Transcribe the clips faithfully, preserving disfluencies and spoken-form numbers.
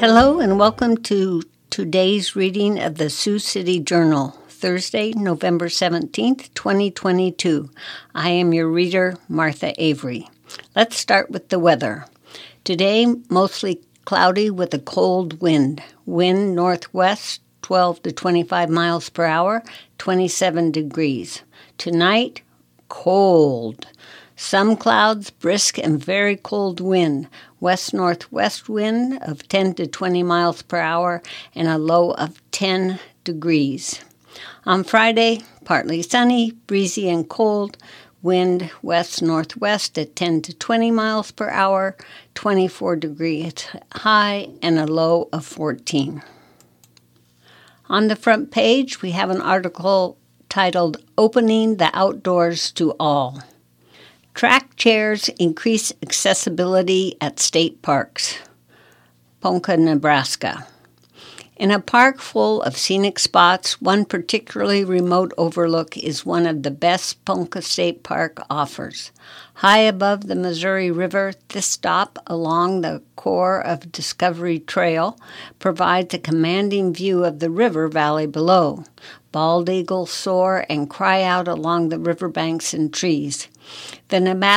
Hello and welcome to today's reading of the Sioux City Journal, Thursday, November seventeenth, twenty twenty-two. I am your reader, Martha Avery. Let's start with the weather. Today, mostly cloudy with a cold wind. Wind northwest, twelve to twenty-five miles per hour, twenty-seven degrees. Tonight, cold. Some clouds, brisk and very cold wind. West-northwest wind of ten to twenty miles per hour and a low of ten degrees. On Friday, partly sunny, breezy and cold. Wind west-northwest at ten to twenty miles per hour, twenty-four degrees high and a low of fourteen. On the front page, we have an article titled, Opening the Outdoors to All. Track chairs increase accessibility at state parks. Ponca, Nebraska. In a park full of scenic spots, one particularly remote overlook is one of the best Ponca State Park offers. High above the Missouri River, this stop along the core of Discovery Trail provides a commanding view of the river valley below. Bald eagles soar and cry out along the riverbanks and trees. The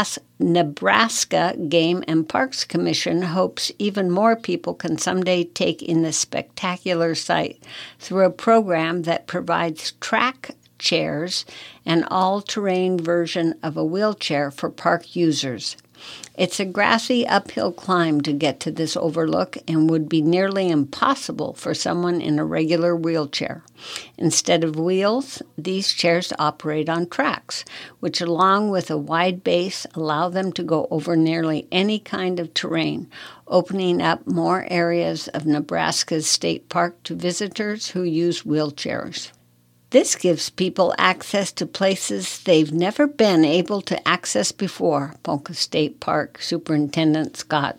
Nebraska Game and Parks Commission hopes even more people can someday take in this spectacular sight through a program that provides track chairs, an all-terrain version of a wheelchair for park users. It's a grassy uphill climb to get to this overlook and would be nearly impossible for someone in a regular wheelchair. Instead of wheels, these chairs operate on tracks, which along with a wide base allow them to go over nearly any kind of terrain, opening up more areas of Nebraska's state park to visitors who use wheelchairs. This gives people access to places they've never been able to access before, Ponca State Park Superintendent Scott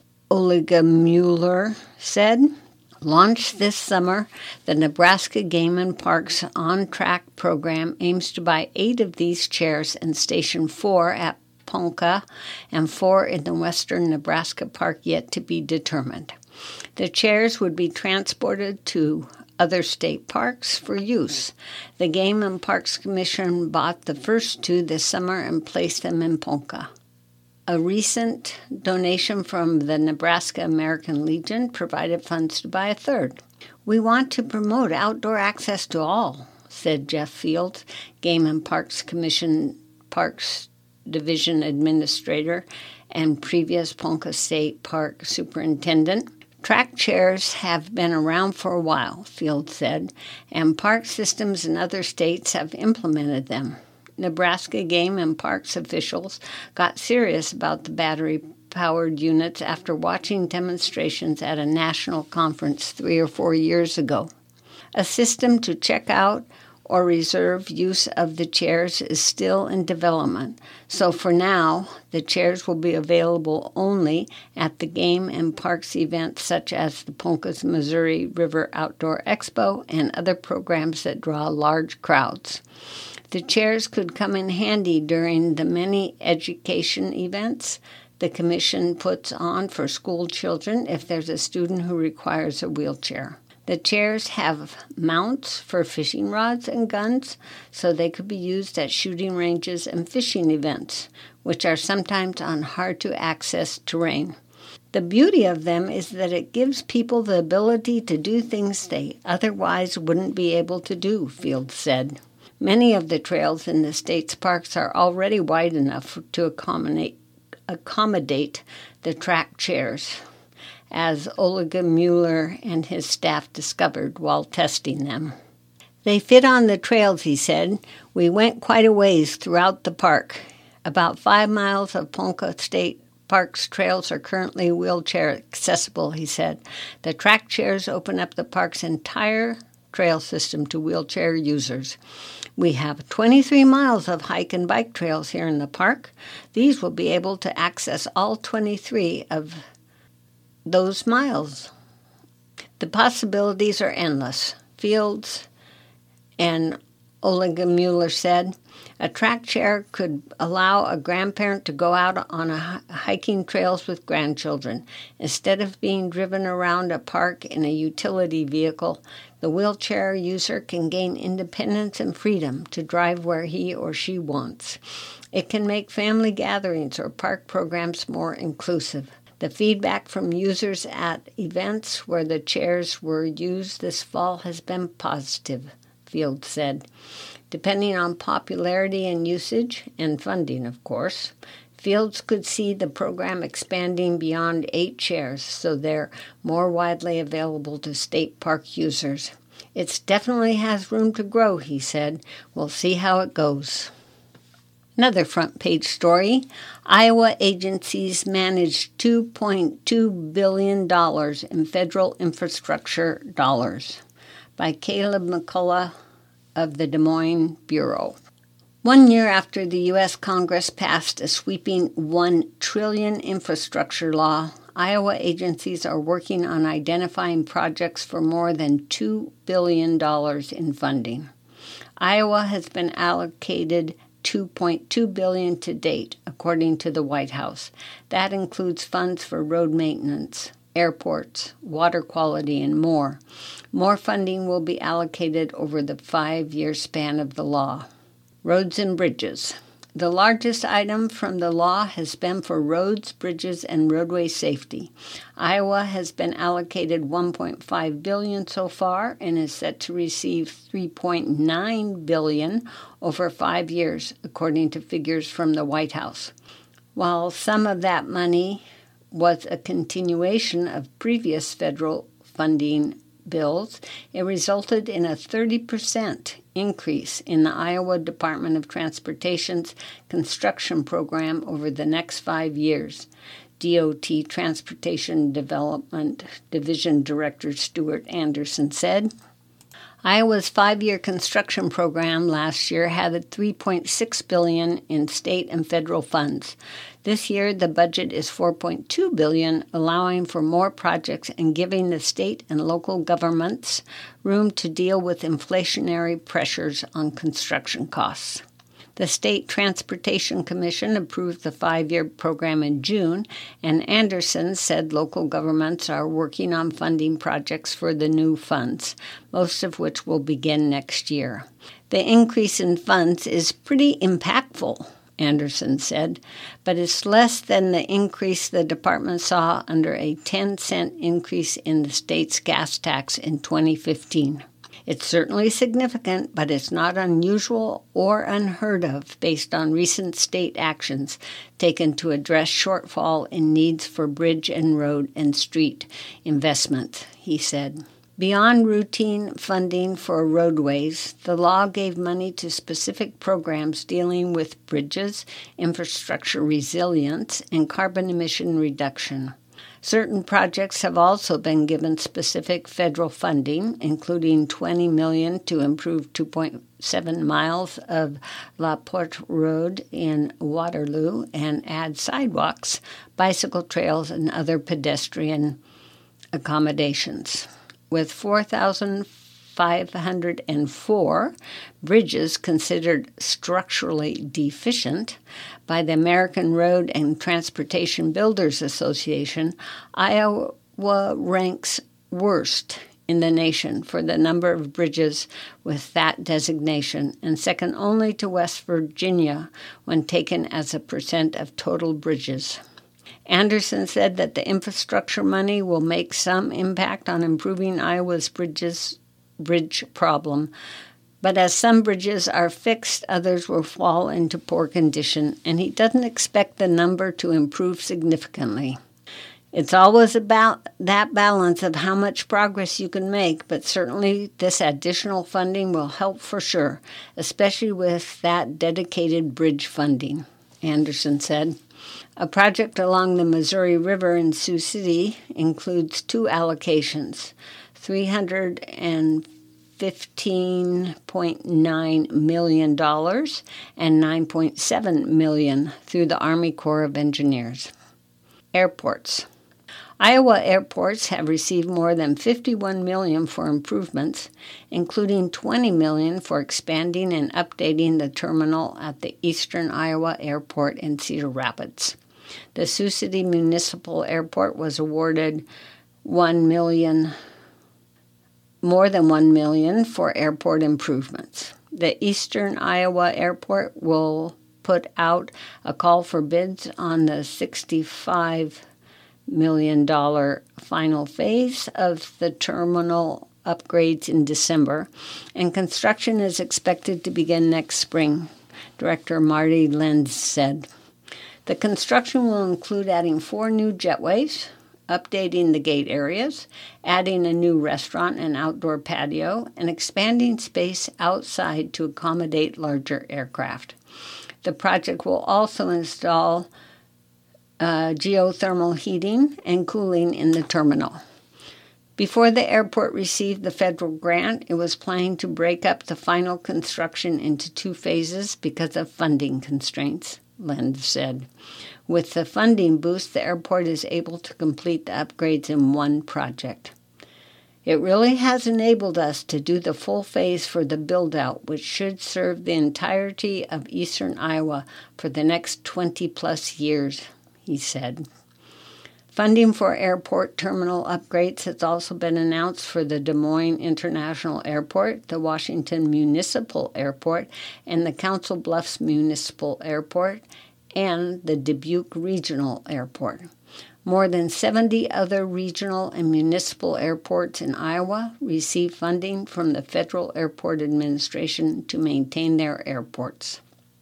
Oligemuller said. Launched this summer, the Nebraska Game and Parks On-Track program aims to buy eight of these chairs and station four at Ponca and four in the western Nebraska park yet to be determined. The chairs would be transported to other state parks for use. The Game and Parks Commission bought the first two this summer and placed them in Ponca. A recent donation from the Nebraska American Legion provided funds to buy a third. We want to promote outdoor access to all, said Jeff Fields, Game and Parks Commission Parks Division Administrator and previous Ponca State Park Superintendent. Track chairs have been around for a while, Fields said, and park systems in other states have implemented them. Nebraska Game and Parks officials got serious about the battery-powered units after watching demonstrations at a national conference three or four years ago. A system to check out or reserve use of the chairs is still in development, so for now, the chairs will be available only at the Game and Parks events such as the Ponca's Missouri River Outdoor Expo and other programs that draw large crowds. The chairs could come in handy during the many education events the Commission puts on for school children if there's a student who requires a wheelchair. The chairs have mounts for fishing rods and guns, so they could be used at shooting ranges and fishing events, which are sometimes on hard-to-access terrain. The beauty of them is that it gives people the ability to do things they otherwise wouldn't be able to do, Fields said. Many of the trails in the state's parks are already wide enough to accommodate, accommodate the track chairs, as Oligemuller and his staff discovered while testing them. They fit on the trails, he said. We went quite a ways throughout the park. About five miles of Ponca State Park's trails are currently wheelchair accessible, he said. The track chairs open up the park's entire trail system to wheelchair users. We have twenty-three miles of hike and bike trails here in the park. These will be able to access all twenty-three of those miles. The possibilities are endless. Fields and Olga Mueller said. A track chair could allow a grandparent to go out on a hiking trails with grandchildren. Instead of being driven around a park in a utility vehicle, the wheelchair user can gain independence and freedom to drive where he or she wants. It can make family gatherings or park programs more inclusive. The feedback from users at events where the chairs were used this fall has been positive, Fields said. Depending on popularity and usage, and funding, of course, Fields could see the program expanding beyond eight chairs so they're more widely available to state park users. It definitely has room to grow, he said. We'll see how it goes. Another front page story, Iowa agencies managed two point two billion dollars in federal infrastructure dollars, by Caleb McCullough of the Des Moines Bureau. One year after the U S Congress passed a sweeping one trillion dollars infrastructure law, Iowa agencies are working on identifying projects for more than two billion dollars in funding. Iowa has been allocated two point two billion dollars to date, according to the White House. That includes funds for road maintenance, airports, water quality, and more. More funding will be allocated over the five-year span of the law. Roads and bridges. The largest item from the law has been for roads, bridges, and roadway safety. Iowa has been allocated one point five billion dollars so far and is set to receive three point nine billion dollars over five years, according to figures from the White House. While some of that money was a continuation of previous federal funding bills, it resulted in a thirty percent increase in the Iowa Department of Transportation's construction program over the next five years, D O T Transportation Development Division Director Stuart Anderson said. Iowa's five-year construction program last year had three point six billion dollars in state and federal funds. This year, the budget is four point two billion dollars, allowing for more projects and giving the state and local governments room to deal with inflationary pressures on construction costs. The State Transportation Commission approved the five-year program in June, and Anderson said local governments are working on funding projects for the new funds, most of which will begin next year. The increase in funds is pretty impactful, Anderson said, but it's less than the increase the department saw under a ten cent increase in the state's gas tax in twenty fifteen. It's certainly significant, but it's not unusual or unheard of based on recent state actions taken to address shortfall in needs for bridge and road and street investment, he said. Beyond routine funding for roadways, the law gave money to specific programs dealing with bridges, infrastructure resilience, and carbon emission reduction. Certain projects have also been given specific federal funding, including twenty million dollars to improve two point seven miles of La Porte Road in Waterloo and add sidewalks, bicycle trails, and other pedestrian accommodations. With four thousand five hundred four bridges considered structurally deficient by the American Road and Transportation Builders Association, Iowa ranks worst in the nation for the number of bridges with that designation, and second only to West Virginia when taken as a percent of total bridges. Anderson said that the infrastructure money will make some impact on improving Iowa's bridges bridge problem, but as some bridges are fixed, others will fall into poor condition, and he doesn't expect the number to improve significantly. It's always about that balance of how much progress you can make, but certainly this additional funding will help for sure, especially with that dedicated bridge funding, Anderson said. A project along the Missouri River in Sioux City includes two allocations, three hundred fifteen point nine million dollars and nine point seven million dollars through the Army Corps of Engineers. Airports. Iowa airports have received more than fifty-one million dollars for improvements, including twenty million dollars for expanding and updating the terminal at the Eastern Iowa Airport in Cedar Rapids. The Sioux City Municipal Airport was awarded one million dollars, more than one million dollars for airport improvements. The Eastern Iowa Airport will put out a call for bids on the sixty-five million dollars final phase of the terminal upgrades in December, and construction is expected to begin next spring, Director Marty Lenz said. The construction will include adding four new jetways, updating the gate areas, adding a new restaurant and outdoor patio, and expanding space outside to accommodate larger aircraft. The project will also install uh, geothermal heating and cooling in the terminal. Before the airport received the federal grant, it was planning to break up the final construction into two phases because of funding constraints, Lenz said. With the funding boost, the airport is able to complete the upgrades in one project. It really has enabled us to do the full phase for the build-out, which should serve the entirety of eastern Iowa for the next twenty-plus years, he said. Funding for airport terminal upgrades has also been announced for the Des Moines International Airport, the Washington Municipal Airport, and the Council Bluffs Municipal Airport, and the Dubuque Regional Airport. More than seventy other regional and municipal airports in Iowa receive funding from the Federal Airport Administration to maintain their airports.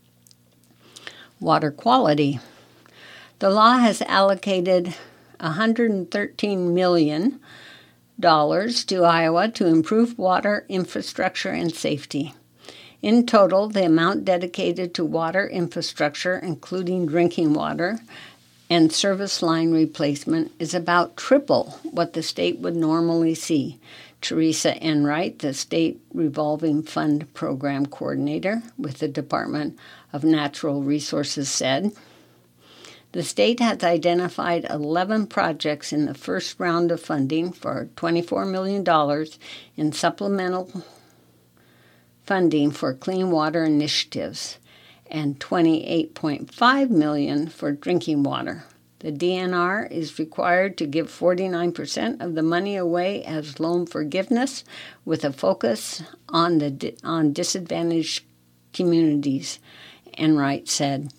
Water quality. The law has allocated one hundred thirteen million dollars to Iowa to improve water infrastructure and safety. In total, the amount dedicated to water infrastructure, including drinking water and service line replacement, is about triple what the state would normally see. Teresa Enright, the State Revolving Fund Program Coordinator with the Department of Natural Resources, said. The state has identified eleven projects in the first round of funding for twenty-four million dollars in supplemental funding for clean water initiatives and twenty-eight point five million dollars for drinking water. The D N R is required to give forty-nine percent of the money away as loan forgiveness with a focus on the on disadvantaged communities, Enright said.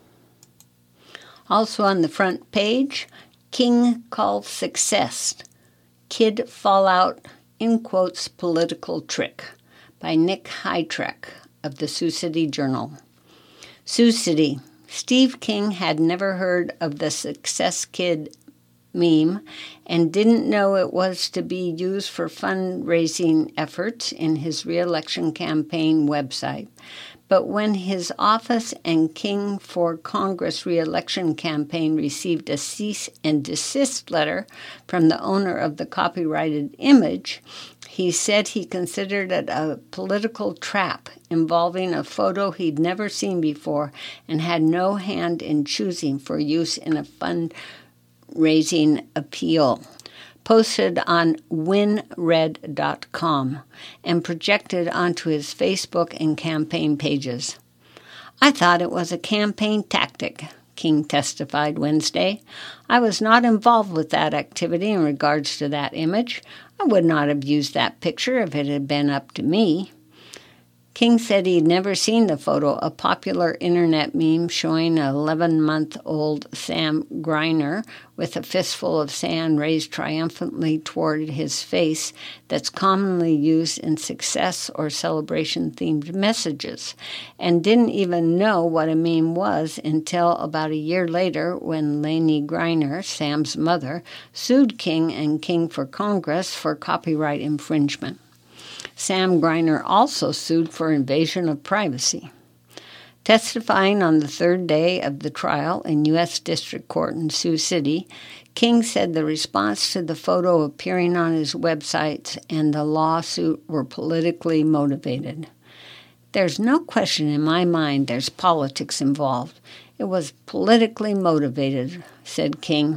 Also on the front page, King calls success kid fallout, in quotes, political trick, by Nick Hytrek of the Sioux City Journal. Sioux City. Steve King had never heard of the Success Kid meme and didn't know it was to be used for fundraising efforts in his re-election campaign website. But when his office and King for Congress re-election campaign received a cease and desist letter from the owner of the copyrighted image, he said he considered it a political trap involving a photo he'd never seen before and had no hand in choosing for use in a fundraising appeal. Posted on win red dot com and projected onto his Facebook and campaign pages. I thought it was a campaign tactic, King testified Wednesday. I was not involved with that activity in regards to that image. I would not have used that picture if it had been up to me. King said he'd never seen the photo, a popular internet meme showing an eleven-month-old Sam Greiner with a fistful of sand raised triumphantly toward his face that's commonly used in success or celebration-themed messages, and didn't even know what a meme was until about a year later when Lainey Greiner, Sam's mother, sued King and King for Congress for copyright infringement. Sam Greiner also sued for invasion of privacy. Testifying on the third day of the trial in U S District Court in Sioux City, King said the response to the photo appearing on his website and the lawsuit were politically motivated. There's no question in my mind there's politics involved. It was politically motivated, said King.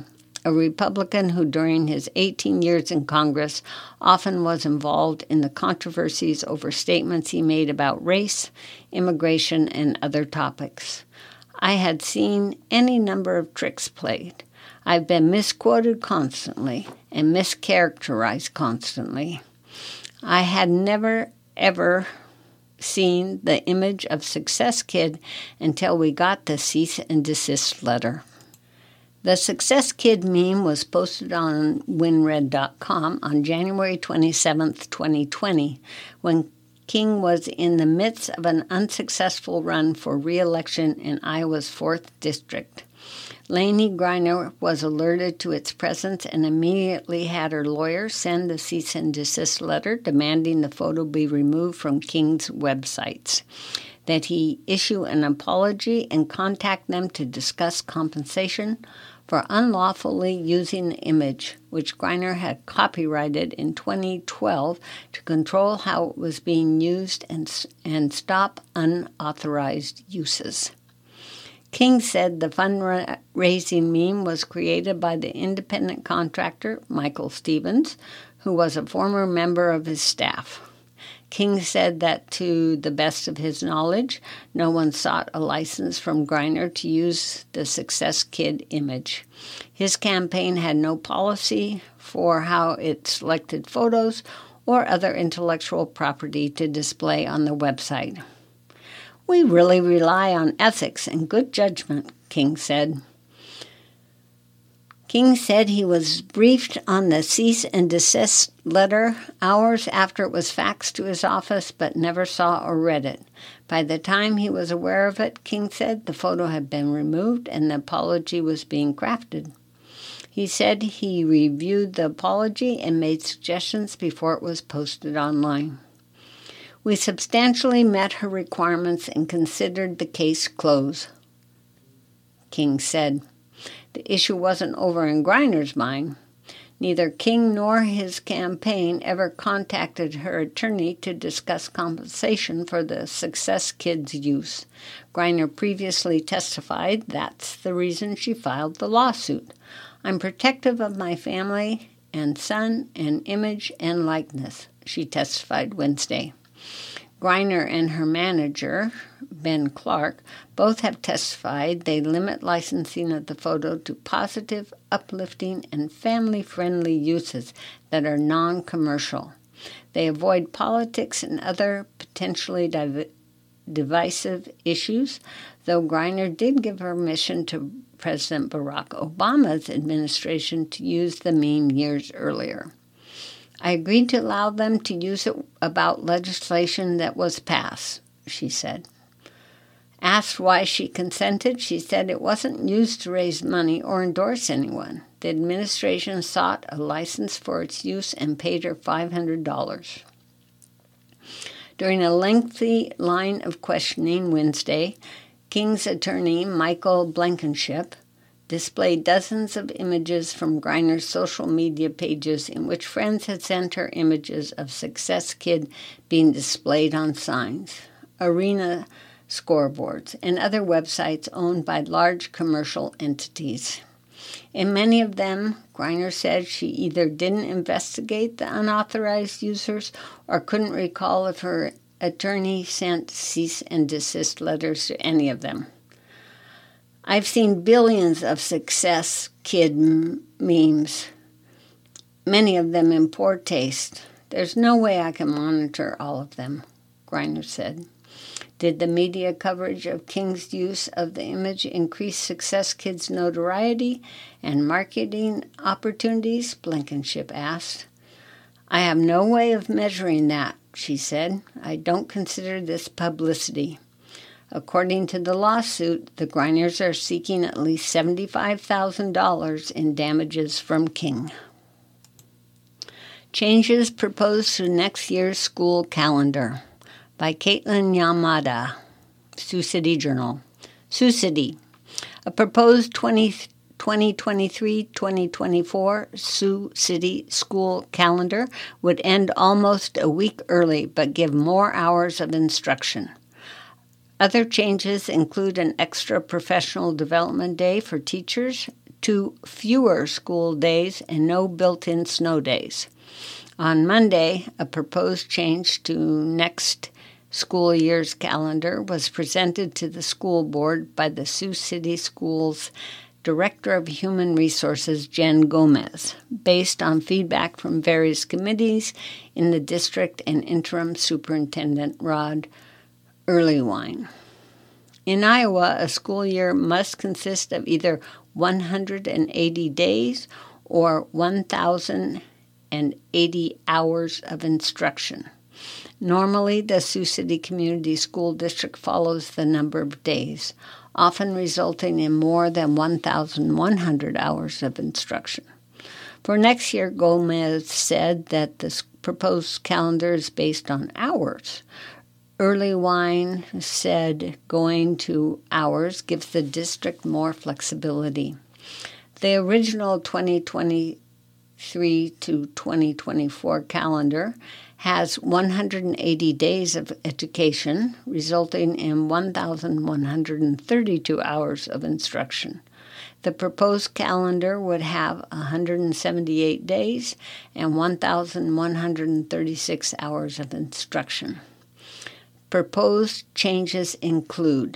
a Republican who during his eighteen years in Congress often was involved in the controversies over statements he made about race, immigration, and other topics. I had seen any number of tricks played. I've been misquoted constantly and mischaracterized constantly. I had never, ever seen the image of Success Kid until we got the cease and desist letter. The Success Kid meme was posted on winred dot com on January twenty-seventh, twenty twenty, when King was in the midst of an unsuccessful run for re-election in Iowa's fourth District. Lainey Griner was alerted to its presence and immediately had her lawyer send a cease and desist letter demanding the photo be removed from King's websites, that he issue an apology and contact them to discuss compensation for unlawfully using the image, which Griner had copyrighted in twenty twelve to control how it was being used and, and stop unauthorized uses. King said the fundraising meme was created by the independent contractor Michael Stevens, who was a former member of his staff. King said that to the best of his knowledge, no one sought a license from Griner to use the Success Kid image. His campaign had no policy for how it selected photos or other intellectual property to display on the website. We really rely on ethics and good judgment, King said. King said he was briefed on the cease and desist letter hours after it was faxed to his office, but never saw or read it. By the time he was aware of it, King said the photo had been removed and the apology was being crafted. He said he reviewed the apology and made suggestions before it was posted online. We substantially met her requirements and considered the case closed, King said. The issue wasn't over in Griner's mind. Neither King nor his campaign ever contacted her attorney to discuss compensation for the Success Kid's use. Griner previously testified that's the reason she filed the lawsuit. I'm protective of my family and son and image and likeness, she testified Wednesday. Griner and her manager, Ben Clark, both have testified they limit licensing of the photo to positive, uplifting, and family-friendly uses that are non-commercial. They avoid politics and other potentially div- divisive issues, though Griner did give permission to President Barack Obama's administration to use the meme years earlier. I agreed to allow them to use it about legislation that was passed, she said. Asked why she consented, she said it wasn't used to raise money or endorse anyone. The administration sought a license for its use and paid her five hundred dollars. During a lengthy line of questioning Wednesday, King's attorney, Michael Blankenship, displayed dozens of images from Griner's social media pages in which friends had sent her images of Success Kid being displayed on signs, arena scoreboards, and other websites owned by large commercial entities. In many of them, Griner said she either didn't investigate the unauthorized users or couldn't recall if her attorney sent cease and desist letters to any of them. I've seen billions of Success Kid m- memes, many of them in poor taste. There's no way I can monitor all of them, Griner said. Did the media coverage of King's use of the image increase Success Kid's notoriety and marketing opportunities? Blankenship asked. I have no way of measuring that, she said. I don't consider this publicity. According to the lawsuit, the Griners are seeking at least seventy-five thousand dollars in damages from King. Changes proposed to next year's school calendar by Caitlin Yamada, Sioux City Journal. Sioux City. A proposed twenty twenty-three twenty twenty-four Sioux City school calendar would end almost a week early but give more hours of instruction. Other changes include an extra professional development day for teachers to fewer school days and no built-in snow days. On Monday, a proposed change to next school year's calendar was presented to the school board by the Sioux City Schools Director of Human Resources, Jen Gomez, based on feedback from various committees in the district and interim superintendent Rod Earlywine. In Iowa, a school year must consist of either one hundred eighty days or one thousand eighty hours of instruction. Normally, the Sioux City Community School District follows the number of days, often resulting in more than one thousand one hundred hours of instruction. For next year, Gomez said that the proposed calendar is based on hours. Earlywine said going to hours gives the district more flexibility. The original twenty twenty-three to twenty twenty-four calendar has one hundred eighty days of education, resulting in one thousand one hundred thirty-two hours of instruction. The proposed calendar would have one hundred seventy-eight days and one thousand one hundred thirty-six hours of instruction. Proposed changes include: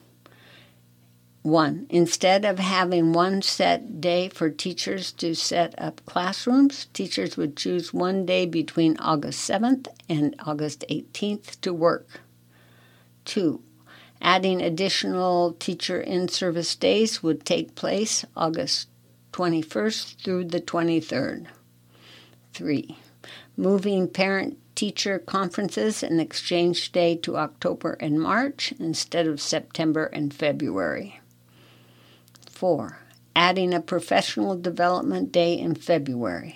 one. Instead of having one set day for teachers to set up classrooms, teachers would choose one day between August seventh and August eighteenth to work. Two. Adding additional teacher in-service days would take place August twenty-first through the twenty-third. Three. Moving parent-teacher conferences and exchange day to October and March instead of September and February. Four. Adding a professional development day in February.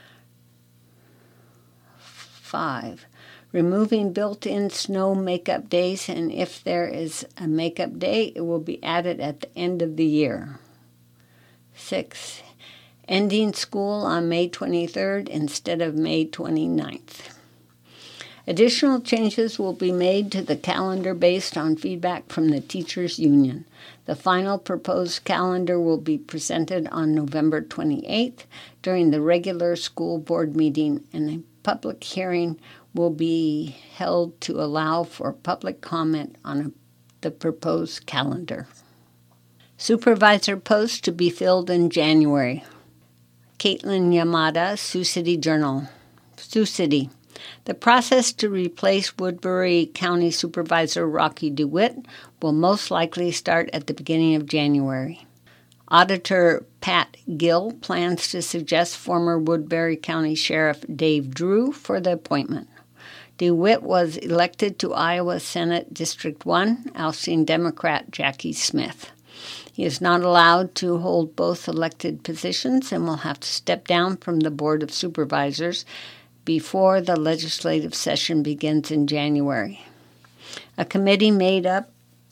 Five. Removing built-in snow makeup days, and if there is a makeup day, it will be added at the end of the year. Six. Ending school on May twenty-third instead of May twenty-ninth. Additional changes will be made to the calendar based on feedback from the teachers' union. The final proposed calendar will be presented on November twenty-eighth during the regular school board meeting, and a public hearing will be held to allow for public comment on the proposed calendar. Supervisor posts to be filled in January. Caitlin Yamada, Sioux City Journal. Sioux City. The process to replace Woodbury County Supervisor Rocky DeWitt will most likely start at the beginning of January. Auditor Pat Gill plans to suggest former Woodbury County Sheriff Dave Drew for the appointment. DeWitt was elected to Iowa Senate District one, ousting Democrat Jackie Smith. He is not allowed to hold both elected positions and will have to step down from the Board of Supervisors before the legislative session begins in January. A committee made up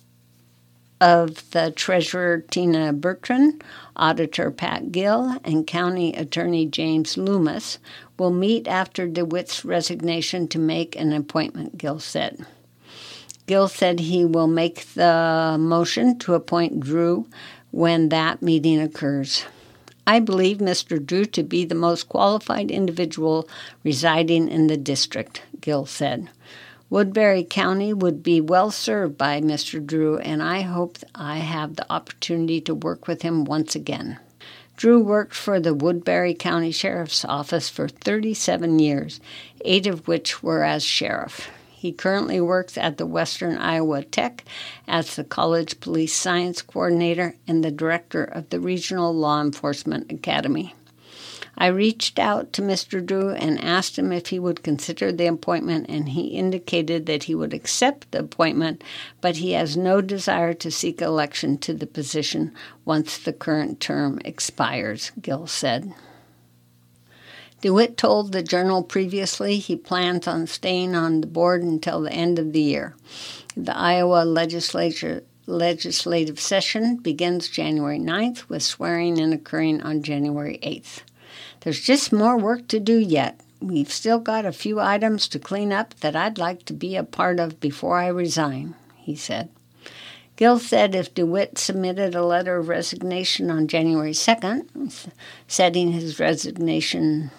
of the Treasurer Tina Bertrand, Auditor Pat Gill, and County Attorney James Loomis will meet after DeWitt's resignation to make an appointment, Gill said. Gill said he will make the motion to appoint Drew when that meeting occurs. I believe Mister Drew to be the most qualified individual residing in the district, Gill said. Woodbury County would be well served by Mister Drew, and I hope I have the opportunity to work with him once again. Drew worked for the Woodbury County Sheriff's Office for thirty-seven years, eight of which were as sheriff. He currently works at the Western Iowa Tech as the College Police Science Coordinator and the Director of the Regional Law Enforcement Academy. I reached out to Mister Drew and asked him if he would consider the appointment, and he indicated that he would accept the appointment, but he has no desire to seek election to the position once the current term expires, Gill said. DeWitt told the Journal previously he plans on staying on the board until the end of the year. The Iowa legislature legislative session begins January ninth, with swearing-in occurring on January eighth. There's just more work to do yet. We've still got a few items to clean up that I'd like to be a part of before I resign, he said. Gill said if DeWitt submitted a letter of resignation on January second, setting his resignation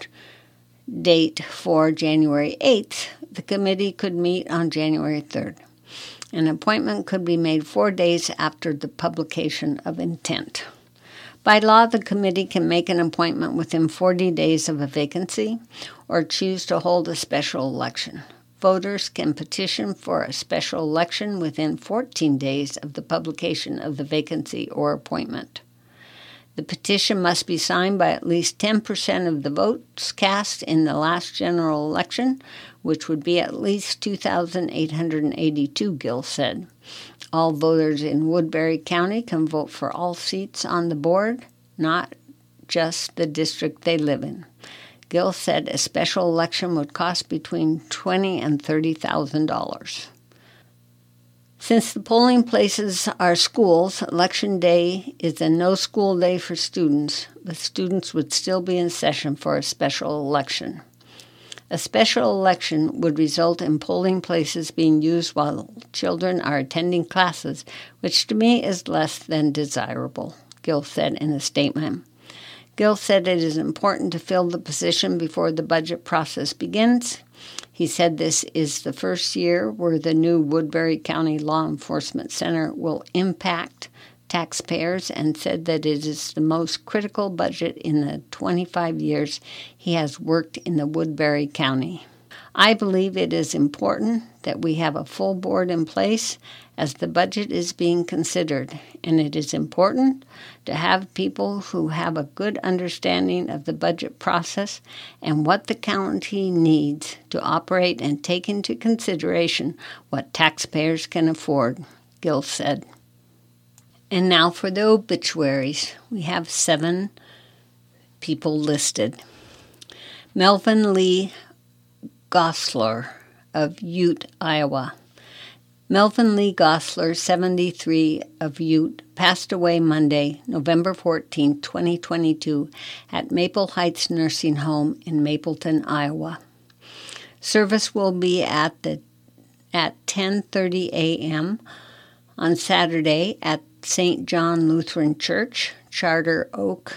date for January eighth, the committee could meet on January third. An appointment could be made four days after the publication of intent. By law, the committee can make an appointment within forty days of a vacancy or choose to hold a special election. Voters can petition for a special election within fourteen days of the publication of the vacancy or appointment. The petition must be signed by at least ten percent of the votes cast in the last general election, which would be at least two thousand eight hundred eighty-two, Gill said. All voters in Woodbury County can vote for all seats on the board, not just the district they live in. Gill said a special election would cost between twenty thousand dollars and thirty thousand dollars. Since the polling places are schools, Election Day is a no-school day for students, but students would still be in session for a special election. A special election would result in polling places being used while children are attending classes, which to me is less than desirable, Gill said in a statement. Gill said it is important to fill the position before the budget process begins. He said this is the first year where the new Woodbury County Law Enforcement Center will impact taxpayers and said that it is the most critical budget in the twenty-five years he has worked in the Woodbury County. I believe it is important that we have a full board in place as the budget is being considered, and it is important to have people who have a good understanding of the budget process and what the county needs to operate and take into consideration what taxpayers can afford, Gill said. And now for the obituaries. We have seven people listed. Melvin Lee Gosler of Ute, Iowa. Melvin Lee Gosler, seventy-three, of Ute, passed away Monday, November fourteenth, twenty twenty-two, at Maple Heights Nursing Home in Mapleton, Iowa. Service will be at the at ten thirty a.m. on Saturday at Saint John Lutheran Church, Charter Oak,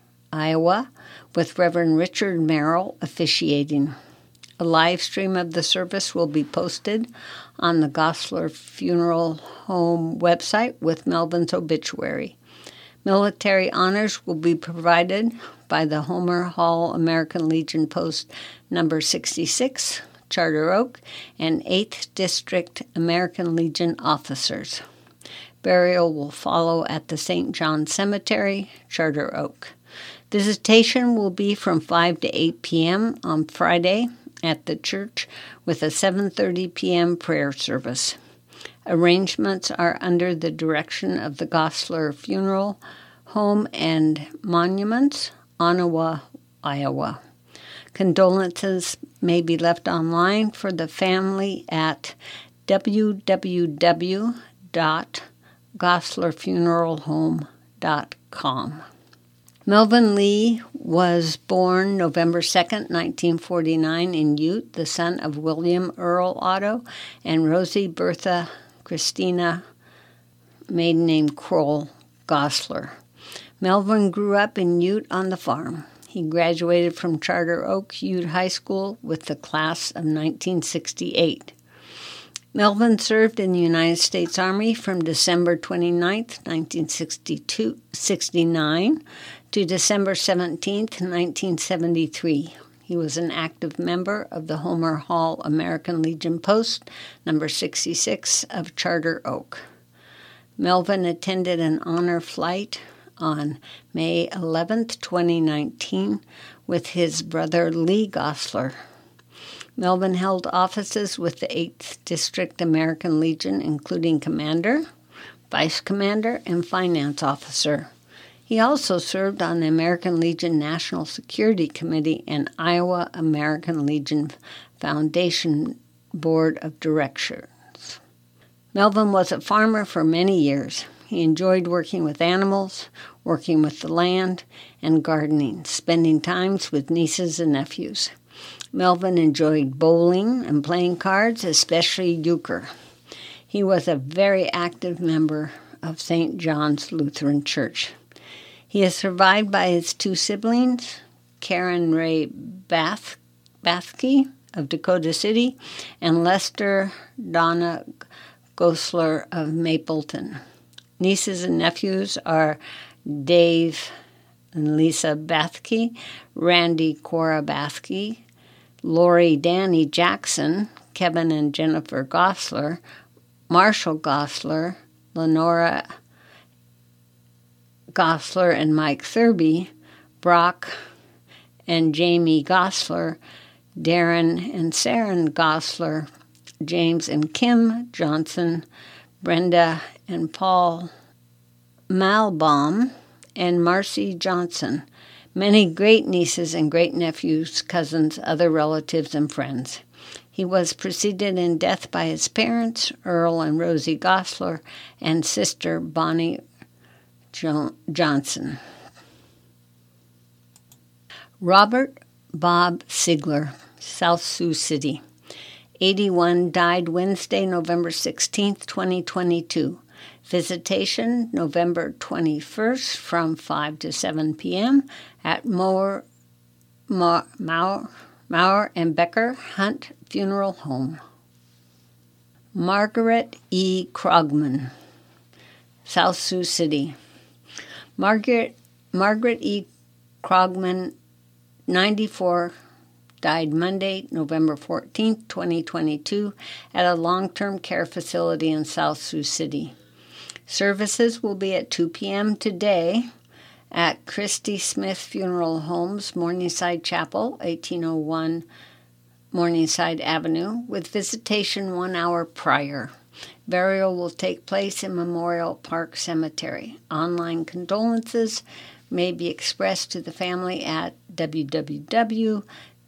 Iowa, with Reverend Richard Merrill officiating. A live stream of the service will be posted on the Gosler Funeral Home website with Melvin's obituary. Military honors will be provided by the Homer Hall American Legion Post number sixty-six, Charter Oak, and eighth District American Legion officers. Burial will follow at the Saint John Cemetery, Charter Oak. Visitation will be from five to eight p.m. on Friday at the church with a seven thirty p.m. prayer service. Arrangements are under the direction of the Gosler Funeral Home and Monuments, Ottawa, Iowa. Condolences may be left online for the family at w w w dot gosler funeral home dot com. Melvin Lee was born November second, nineteen forty-nine, in Ute, the son of William Earl Otto and Rosie Bertha Christina, maiden name Kroll, Gosler. Melvin grew up in Ute on the farm. He graduated from Charter Oak Ute High School with the class of nineteen sixty-eight. Melvin served in the United States Army from December twenty-ninth, nineteen sixty-nine to December seventeenth, nineteen seventy-three. He was an active member of the Homer Hall American Legion Post, number sixty-six of Charter Oak. Melvin attended an honor flight on May eleventh, twenty nineteen, with his brother Lee Gosler. Melvin held offices with the eighth District American Legion, including Commander, Vice Commander, and Finance Officer. He also served on the American Legion National Security Committee and Iowa American Legion Foundation Board of Directors. Melvin was a farmer for many years. He enjoyed working with animals, working with the land, and gardening, spending times with nieces and nephews. Melvin enjoyed bowling and playing cards, especially euchre. He was a very active member of Saint John's Lutheran Church. He is survived by his two siblings, Karen Ray Bath, Bathke of Dakota City and Lester Donna Gosler of Mapleton. Nieces and nephews are Dave and Lisa Bathke, Randy Cora Bathke, Lori Danny Jackson, Kevin and Jennifer Gosler, Marshall Gosler, Lenora Gosler and Mike Thurby, Brock and Jamie Gosler, Darren and Saren Gosler, James and Kim Johnson, Brenda and Paul Malbaum, and Marcy Johnson. Many great-nieces and great-nephews, cousins, other relatives, and friends. He was preceded in death by his parents, Earl and Rosie Gosler, and sister Bonnie jo- Johnson. Robert Bob Sigler, South Sioux City, eighty-one, died Wednesday, November sixteenth, twenty twenty-two. Visitation November twenty-first from five to seven p.m. at Mower, Maurer, Maurer and Becker Hunt Funeral Home. Margaret E. Krogman, South Sioux City. Margaret Margaret E. Krogman, ninety-four, died Monday, November fourteenth, twenty twenty-two, at a long-term care facility in South Sioux City. Services will be at two p.m. today at Christy Smith Funeral Homes, Morningside Chapel, eighteen oh one Morningside Avenue, with visitation one hour prior. Burial will take place in Memorial Park Cemetery. Online condolences may be expressed to the family at w w w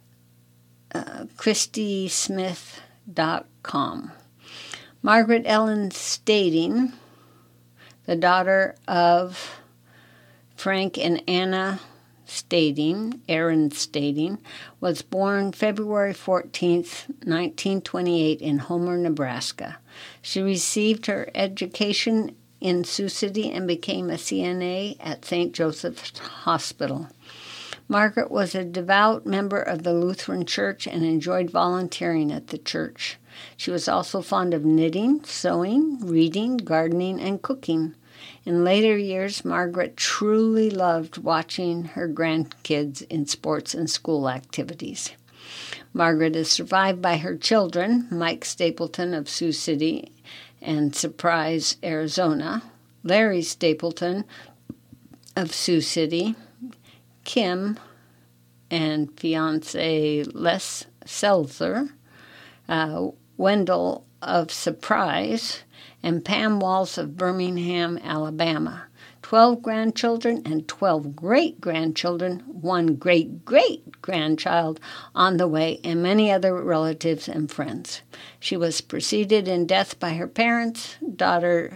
dot christy smith dot com. Margaret Ellen Stading, the daughter of Frank and Anna Stading, Aaron Stading, was born February fourteenth, nineteen twenty-eight in Homer, Nebraska. She received her education in Sioux City and became a C N A at Saint Joseph's Hospital. Margaret was a devout member of the Lutheran Church and enjoyed volunteering at the church. She was also fond of knitting, sewing, reading, gardening, and cooking. In later years, Margaret truly loved watching her grandkids in sports and school activities. Margaret is survived by her children, Mike Stapleton of Sioux City and Surprise, Arizona, Larry Stapleton of Sioux City, Kim and fiancé Les Seltzer, uh, Wendell of Surprise, and Pam Walls of Birmingham, Alabama. Twelve grandchildren and twelve great-grandchildren, one great-great-grandchild on the way, and many other relatives and friends. She was preceded in death by her parents, daughter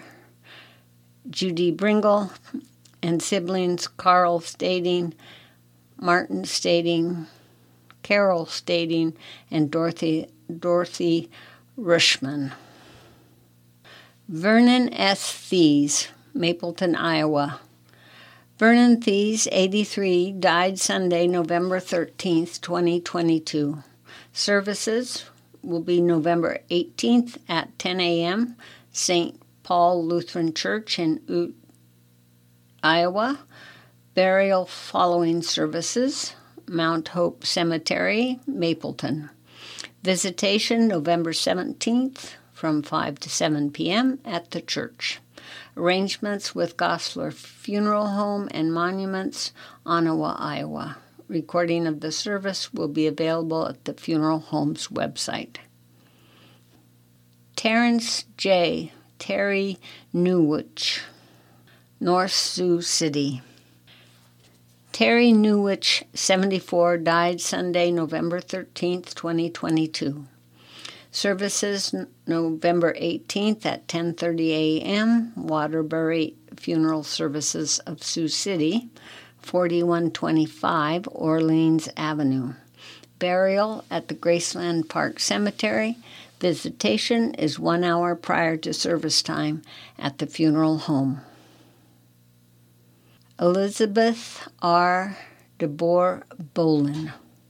Judy Bringle, and siblings Carl Stading, Martin Stading, Carol Stading, and Dorothy Dorothy Rushman. Vernon S. Thies, Mapleton, Iowa. Vernon Thies, eighty-three, died Sunday, November thirteenth, twenty twenty-two. Services will be November eighteenth at ten a.m., Saint Paul Lutheran Church in Ute, Iowa. Burial following services, Mount Hope Cemetery, Mapleton. Visitation November seventeenth from five to seven p.m. at the church. Arrangements with Gosler Funeral Home and Monuments, Ottawa, Iowa. Recording of the service will be available at the funeral home's website. Terrence J. Terry Newich, North Sioux City. Terry Newich, seventy-four, died Sunday, November thirteenth, twenty twenty-two. Services November eighteenth at ten thirty a.m., Waterbury Funeral Services of Sioux City, forty-one twenty-five Orleans Avenue. Burial at the Graceland Park Cemetery. Visitation is one hour prior to service time at the funeral home. Elizabeth R. DeBoer Bolin.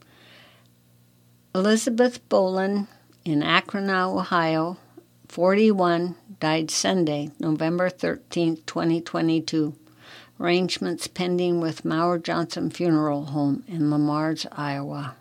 Elizabeth Bolin in Akron, Ohio, forty-one, died Sunday, November thirteenth, twenty twenty-two. Arrangements pending with Maurer Johnson Funeral Home in Le Mars, Iowa.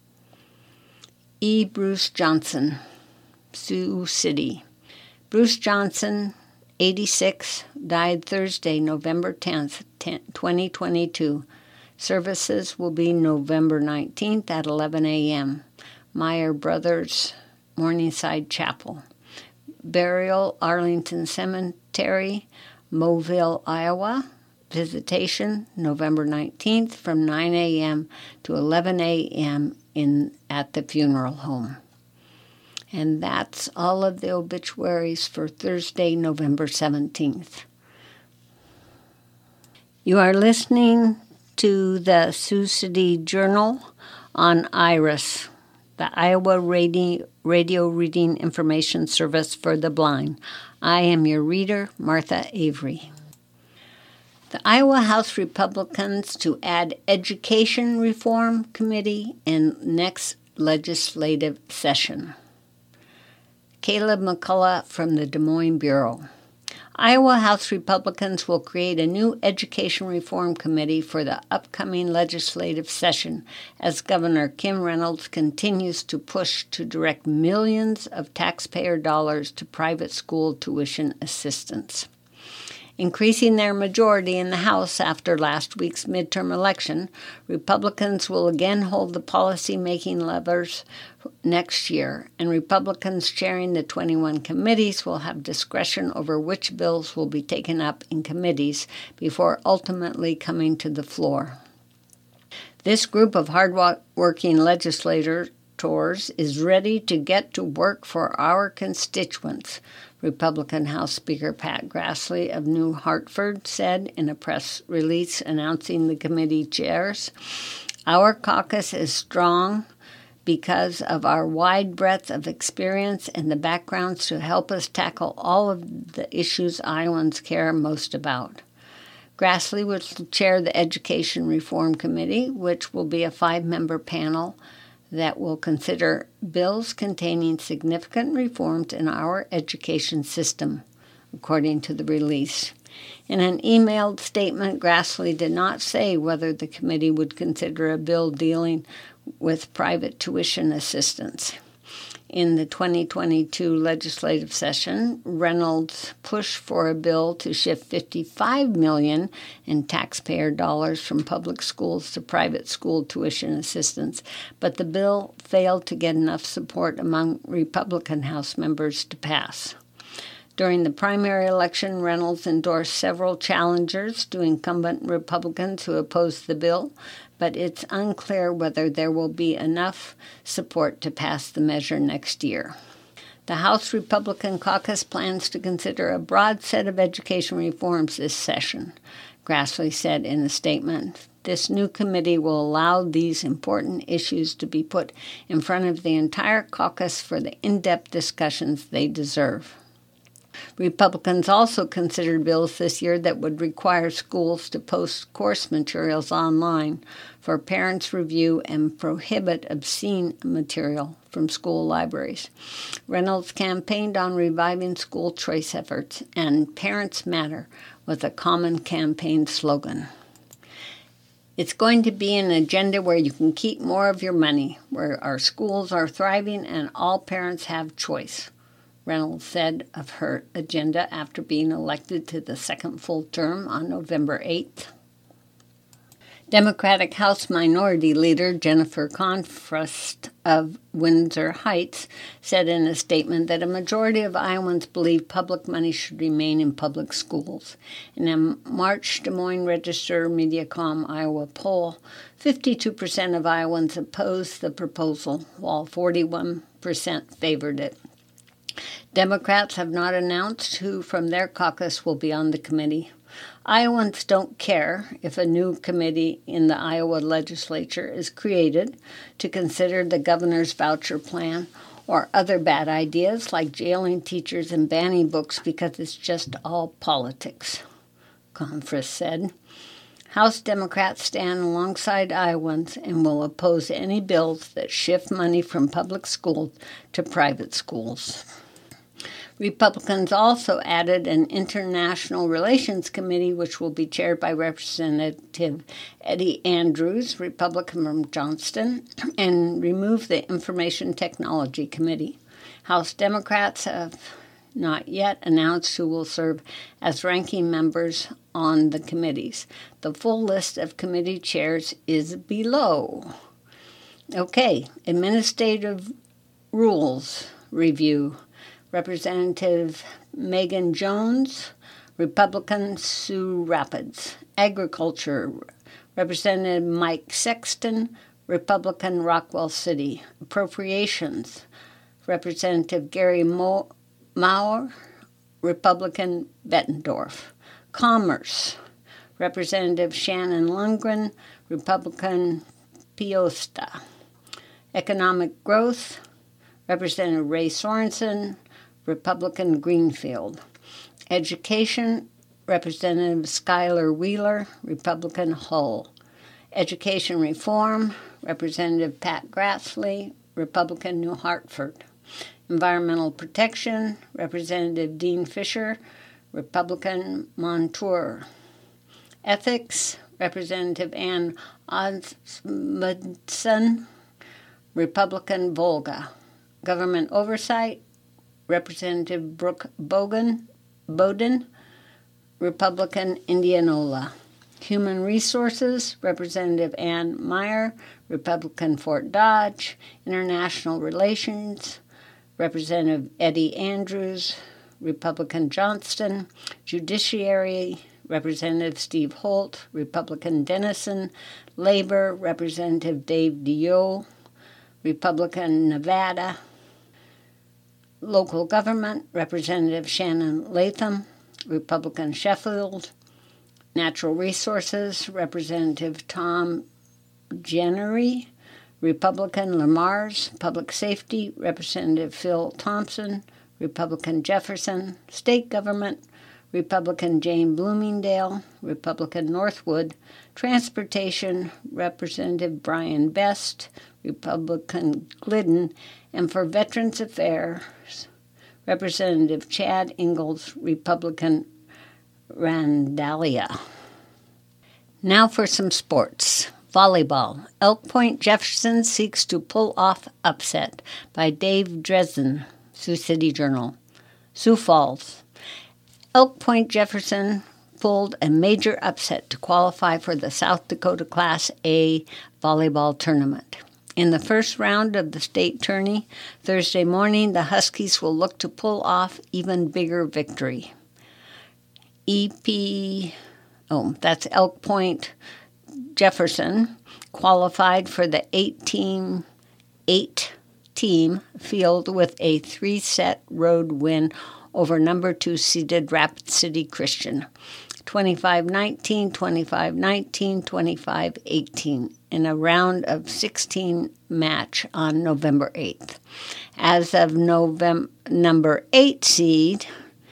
E. Bruce Johnson, Sioux City. Bruce Johnson, eighty-six, died Thursday, November tenth, twenty twenty-two. Services will be November nineteenth at eleven a.m. Meyer Brothers, Morningside Chapel. Burial, Arlington Cemetery, Moville, Iowa. Visitation, November nineteenth from nine a.m. to eleven a.m. in at the funeral home. And that's all of the obituaries for Thursday, November seventeenth. You are listening to the Sioux City Journal on IRIS, the Iowa Radio, Radio Reading Information Service for the Blind. I am your reader, Martha Avery. The Iowa House Republicans to add Education Reform Committee in next legislative session. Caleb McCullough from the Des Moines Bureau. Iowa House Republicans will create a new Education Reform Committee for the upcoming legislative session as Governor Kim Reynolds continues to push to direct millions of taxpayer dollars to private school tuition assistance. Increasing their majority in the House after last week's midterm election, Republicans will again hold the policy-making levers next year, and Republicans chairing the twenty-one committees will have discretion over which bills will be taken up in committees before ultimately coming to the floor. This group of hard-working legislators is ready to get to work for our constituents, Republican House Speaker Pat Grassley of New Hartford said in a press release announcing the committee chairs. Our caucus is strong because of our wide breadth of experience and the backgrounds to help us tackle all of the issues Iowans care most about. Grassley will chair the Education Reform Committee, which will be a five-member panel that will consider bills containing significant reforms in our education system, according to the release. In an emailed statement, Grassley did not say whether the committee would consider a bill dealing with private tuition assistance. In the twenty twenty-two legislative session, Reynolds pushed for a bill to shift fifty-five million dollars in taxpayer dollars from public schools to private school tuition assistance, but the bill failed to get enough support among Republican House members to pass. During the primary election, Reynolds endorsed several challengers to incumbent Republicans who opposed the bill, but it's unclear whether there will be enough support to pass the measure next year. The House Republican caucus plans to consider a broad set of education reforms this session, Grassley said in a statement. This new committee will allow these important issues to be put in front of the entire caucus for the in-depth discussions they deserve. Republicans also considered bills this year that would require schools to post course materials online for parents' review and prohibit obscene material from school libraries. Reynolds campaigned on reviving school choice efforts, and Parents Matter was a common campaign slogan. It's going to be an agenda where you can keep more of your money, where our schools are thriving and all parents have choice, Reynolds said of her agenda after being elected to the second full term on November eighth. Democratic House Minority Leader Jennifer Confrust of Windsor Heights said in a statement that a majority of Iowans believe public money should remain in public schools. In a March Des Moines Register Mediacom Iowa poll, fifty-two percent of Iowans opposed the proposal, while forty-one percent favored it. Democrats have not announced who from their caucus will be on the committee. Iowans don't care if a new committee in the Iowa legislature is created to consider the governor's voucher plan or other bad ideas like jailing teachers and banning books because it's just all politics, Conference said. House Democrats stand alongside Iowans and will oppose any bills that shift money from public schools to private schools. Republicans also added an International Relations Committee, which will be chaired by Representative Eddie Andrews, Republican from Johnston, and removed the Information Technology Committee. House Democrats have not yet announced who will serve as ranking members on the committees. The full list of committee chairs is below. Okay, Administrative Rules Review. Representative Megan Jones, Republican, Sioux Rapids. Agriculture, Representative Mike Sexton, Republican, Rockwell City. Appropriations, Representative Gary Mo- Maurer, Republican, Bettendorf. Commerce, Representative Shannon Lundgren, Republican, Peosta. Economic Growth, Representative Ray Sorensen, Republican, Greenfield. Education, Representative Skylar Wheeler, Republican, Hull. Education Reform, Representative Pat Grassley, Republican, New Hartford. Environmental Protection, Representative Dean Fisher, Republican, Montour. Ethics, Representative Ann Osmundson, Republican, Volga. Government Oversight, Representative Brooke Bogan, Bowden, Republican, Indianola. Human Resources, Representative Ann Meyer, Republican, Fort Dodge. International Relations, Representative Eddie Andrews, Republican, Johnston. Judiciary, Representative Steve Holt, Republican, Denison. Labor, Representative Dave Dio, Republican, Nevada. Local Government, Representative Shannon Latham, Republican, Sheffield. Natural Resources, Representative Tom Jennery, Republican, Lamars. Public Safety, Representative Phil Thompson, Republican, Jefferson. State Government, Republican, Jane Bloomingdale, Republican, Northwood. Transportation, Representative Brian Best, Republican, Glidden. And for Veterans Affairs, Representative Chad Ingalls, Republican, Randalia. Now for some sports. Volleyball. Elk Point Jefferson seeks to pull off upset by Dave Dresden, Sioux City Journal. Sioux Falls. Elk Point Jefferson pulled a major upset to qualify for the South Dakota Class A volleyball tournament. In the first round of the state tourney, Thursday morning, the Huskies will look to pull off even bigger victory. E P, oh, that's Elk Point Jefferson, qualified for the eight-team, eight-team field with a three-set road win over number two-seeded Rapid City Christian, twenty-five nineteen, twenty-five nineteen, twenty-five eighteen, in a round of sixteen match on November eighth. As of November number eight seed,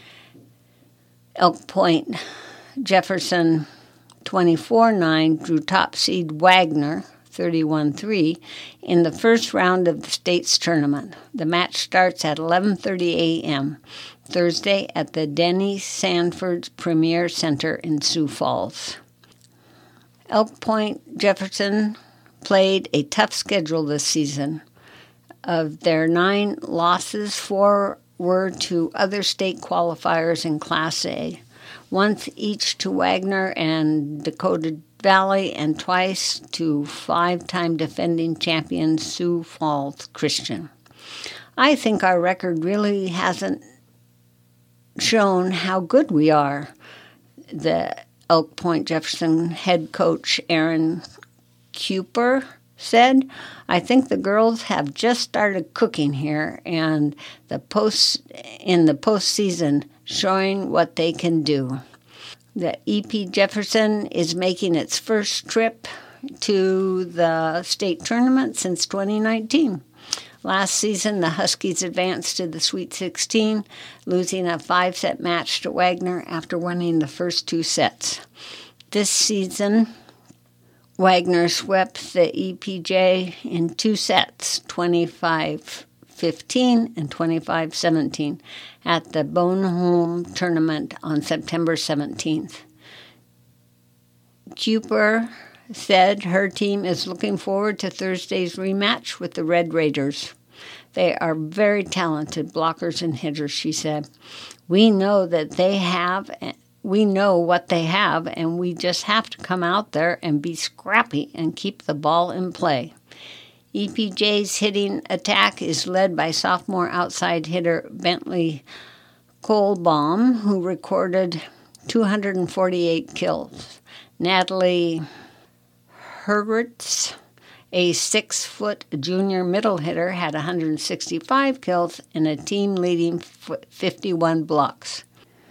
Elk Point Jefferson twenty-four nine drew top seed Wagner thirty-one three in the first round of the state's tournament. The match starts at eleven thirty a.m. Thursday at the Denny Sanford Premier Center in Sioux Falls. Elk Point Jefferson played a tough schedule this season. Of their nine losses, four were to other state qualifiers in Class A, once each to Wagner and Dakota Valley, and twice to five-time defending champion Sioux Falls Christian. I think our record really hasn't shown how good we are, the Elk Point Jefferson head coach Aaron Cooper said. I think the girls have just started cooking here and the post in the postseason showing what they can do. The E P Jefferson is making its first trip to the state tournament since twenty nineteen. Last season, the Huskies advanced to the Sweet sixteen, losing a five-set match to Wagner after winning the first two sets. This season, Wagner swept the E P J in two sets, twenty-five fifteen and twenty-five seventeen, at the Bornholm tournament on September seventeenth. Cooper said her team is looking forward to Thursday's rematch with the Red Raiders. They are very talented blockers and hitters, she said. We know that they have, we know what they have, and we just have to come out there and be scrappy and keep the ball in play. E P J's hitting attack is led by sophomore outside hitter Bentley Kohlbaum, who recorded two hundred forty-eight kills. Natalie Hergertz, a six-foot junior middle hitter, had one hundred sixty-five kills and a team-leading fifty-one blocks.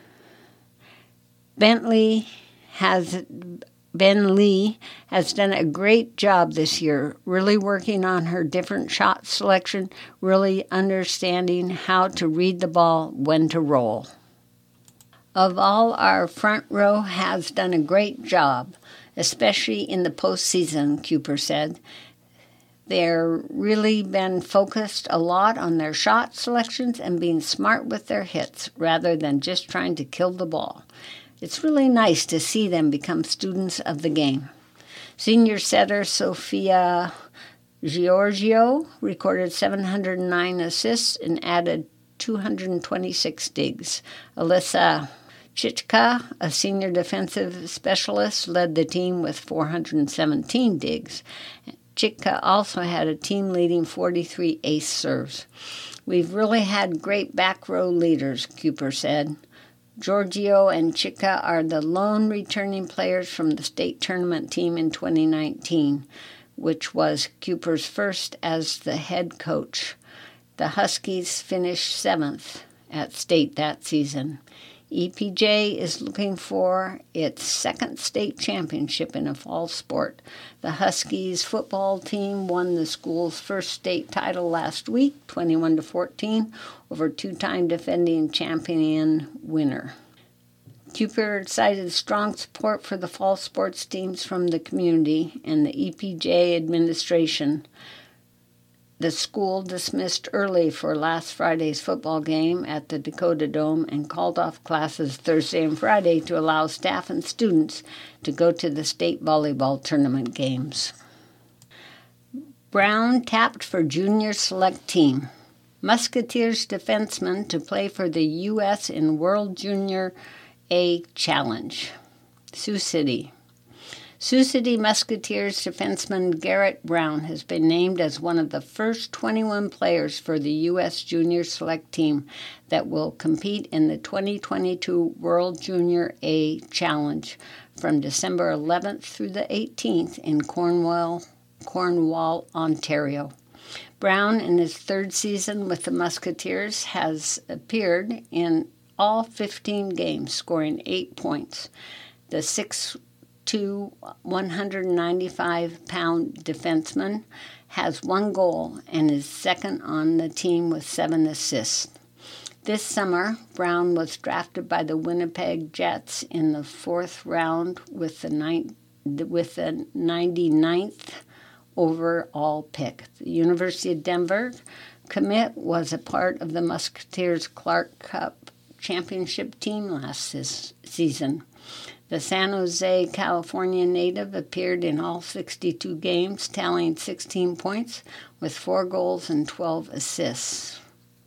Bentley has Ben Lee has done a great job this year, really working on her different shot selection, really understanding how to read the ball, when to roll. Of all, our front row has done a great job, especially in the postseason, Cooper said. They're really been focused a lot on their shot selections and being smart with their hits rather than just trying to kill the ball. It's really nice to see them become students of the game. Senior setter Sophia Giorgio recorded seven hundred nine assists and added two hundred twenty-six digs. Alyssa Chitka, a senior defensive specialist, led the team with four hundred seventeen digs. Chitka also had a team-leading forty-three ace serves. We've really had great back row leaders, Cooper said. Giorgio and Chitka are the lone returning players from the state tournament team in twenty nineteen, which was Cooper's first as the head coach. The Huskies finished seventh at state that season. E P J is looking for its second state championship in a fall sport. The Huskies football team won the school's first state title last week, twenty-one to fourteen, over two-time defending champion winner. Cooper cited strong support for the fall sports teams from the community and the E P J administration. The school dismissed early for last Friday's football game at the Dakota Dome and called off classes Thursday and Friday to allow staff and students to go to the state volleyball tournament games. Brown tapped for junior select team. Musketeers defenseman to play for the U S in World Junior A Challenge. Sioux City. Sioux City Musketeers defenseman Garrett Brown has been named as one of the first twenty-one players for the U S Junior Select Team that will compete in the twenty twenty-two World Junior A Challenge from December eleventh through the eighteenth in Cornwall, Cornwall, Ontario. Brown, in his third season with the Musketeers, has appeared in all fifteen games, scoring eight points. The six to one hundred ninety-five pound defenseman has one goal and is second on the team with seven assists. This summer, Brown was drafted by the Winnipeg Jets in the fourth round with the, ni- with the ninety-ninth overall pick. The University of Denver commit was a part of the Musketeers Clark Cup championship team last this season. The San Jose, California native appeared in all sixty-two games, tallying sixteen points with four goals and twelve assists.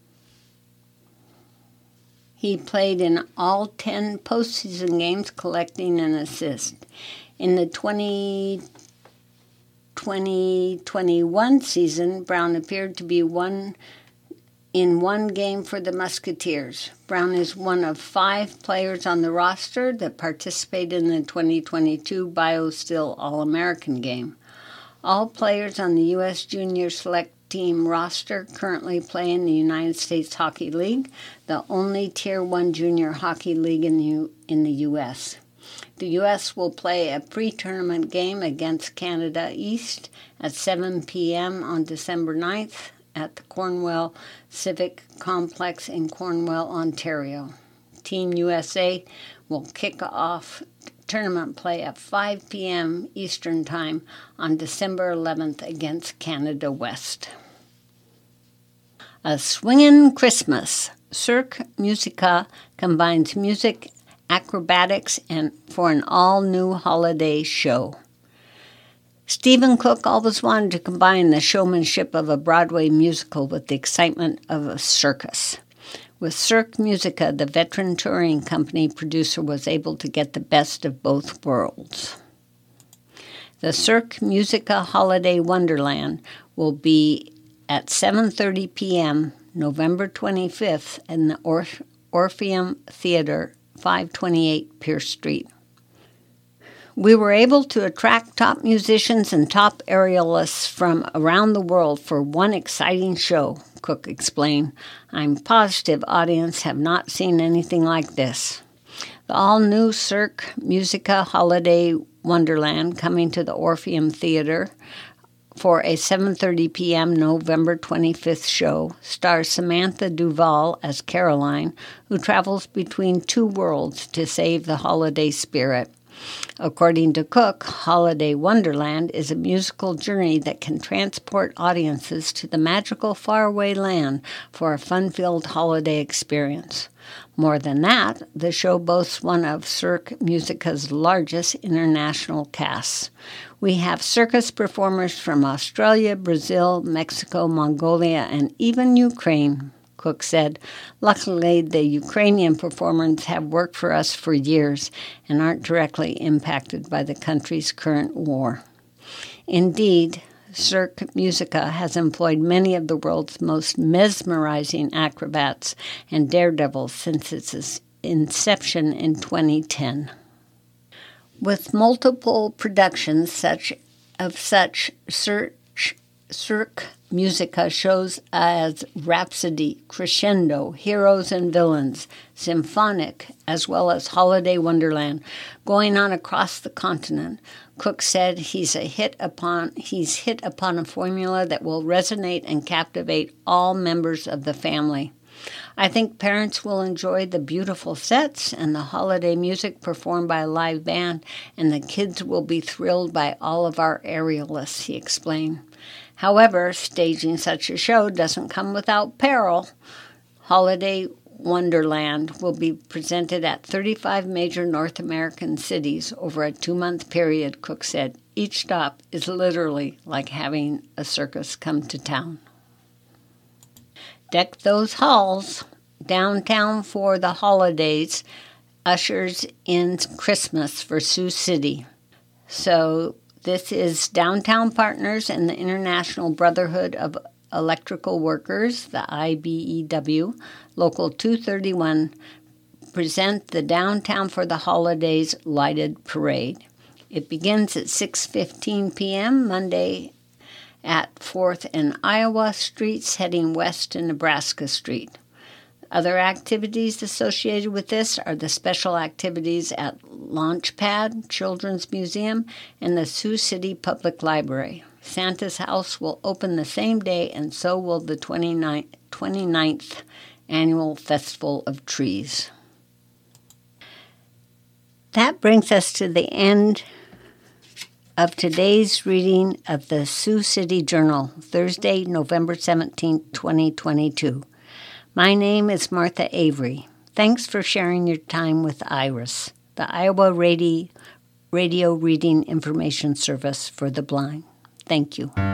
He played in all ten postseason games, collecting an assist. In the twenty twenty twenty-one season, Brown appeared to be one in one game for the Musketeers. Brown is one of five players on the roster that participated in the twenty twenty-two BioSteel All-American game. All players on the U S Junior Select Team roster currently play in the United States Hockey League, the only Tier one junior hockey league in the, U- in the U S The U S will play a pre-tournament game against Canada East at seven p.m. on December ninth at the Cornwall Civic Complex in Cornwall, Ontario. Team U S A will kick off tournament play at five p.m. Eastern Time on December eleventh against Canada West. A Swingin' Christmas. Cirque Musica combines music, acrobatics, and for an all-new holiday show. Stephen Cook always wanted to combine the showmanship of a Broadway musical with the excitement of a circus. With Cirque Musica, the veteran touring company producer was able to get the best of both worlds. The Cirque Musica Holiday Wonderland will be at seven thirty p.m. November twenty-fifth in the or- Orpheum Theater, five twenty-eight Pierce Street. We were able to attract top musicians and top aerialists from around the world for one exciting show, Cook explained. I'm positive audience have not seen anything like this. The all-new Cirque Musica Holiday Wonderland coming to the Orpheum Theater for a seven thirty p.m. November twenty-fifth show stars Samantha Duval as Caroline, who travels between two worlds to save the holiday spirit. According to Cook, Holiday Wonderland is a musical journey that can transport audiences to the magical faraway land for a fun-filled holiday experience. More than that, the show boasts one of Cirque Musica's largest international casts. We have circus performers from Australia, Brazil, Mexico, Mongolia, and even Ukraine, Cook said. Luckily, the Ukrainian performers have worked for us for years and aren't directly impacted by the country's current war. Indeed, Cirque Musica has employed many of the world's most mesmerizing acrobats and daredevils since its inception in twenty ten. With multiple productions such of such Cirque, Cirque Musica shows as Rhapsody, Crescendo, Heroes and Villains, Symphonic, as well as Holiday Wonderland, going on across the continent, Cook said he's a hit upon he's hit upon a formula that will resonate and captivate all members of the family. I think parents will enjoy the beautiful sets and the holiday music performed by a live band, and the kids will be thrilled by all of our aerialists, he explained. However, staging such a show doesn't come without peril. Holiday Wonderland will be presented at thirty-five major North American cities over a two-month period, Cook said. Each stop is literally like having a circus come to town. Deck those halls. Downtown for the holidays ushers in Christmas for Sioux City. So this is Downtown Partners and the International Brotherhood of Electrical Workers, the I B E W, Local two thirty-one, present the Downtown for the Holidays Lighted Parade. It begins at six fifteen p.m. Monday at fourth and Iowa Streets, heading west to Nebraska Street. Other activities associated with this are the special activities at Launchpad Children's Museum and the Sioux City Public Library. Santa's house will open the same day, and so will the twenty-ninth Annual Festival of Trees. That brings us to the end of today's reading of the Sioux City Journal, Thursday, November seventeenth, twenty twenty-two. My name is Martha Avery. Thanks for sharing your time with IRIS, the Iowa Radio, Radio Reading Information Service for the Blind. Thank you.